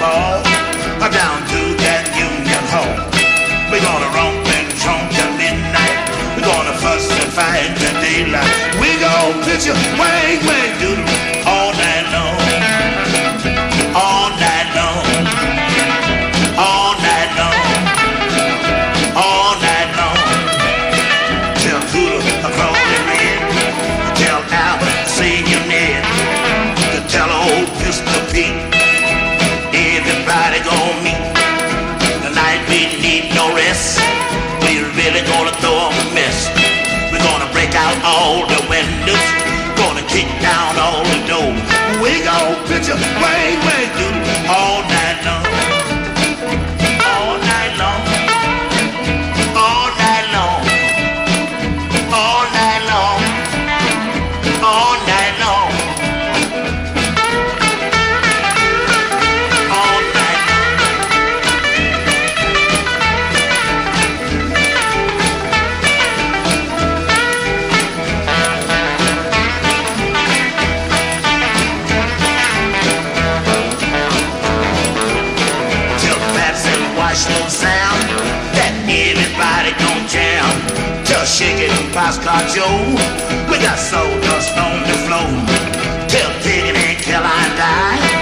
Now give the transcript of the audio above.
Hall, down to that Union Hall. We're gonna romp and tromp till midnight. We're gonna fuss and fight till daylight. We gon' pitch you wang, wang, doodle all night long. All night long. All night long. All night long. Till Poodle crawling red. Tell Albert, Senior Ned. To tell old Pistol Pete. Everybody gon' meet. Tonight we need no rest. We really gonna throw a mess. We're gonna break out all the windows. Gonna kick down all the doors. We gon' pitch a wang, wang, doodle all night long. All night long. All night long. All night long. All night long. All night till Bats and Washington sound that everybody gon' jam. Till Shaking and Boxcar Joe, we got sawdust on the floor. Till Diggin' and Caroline die.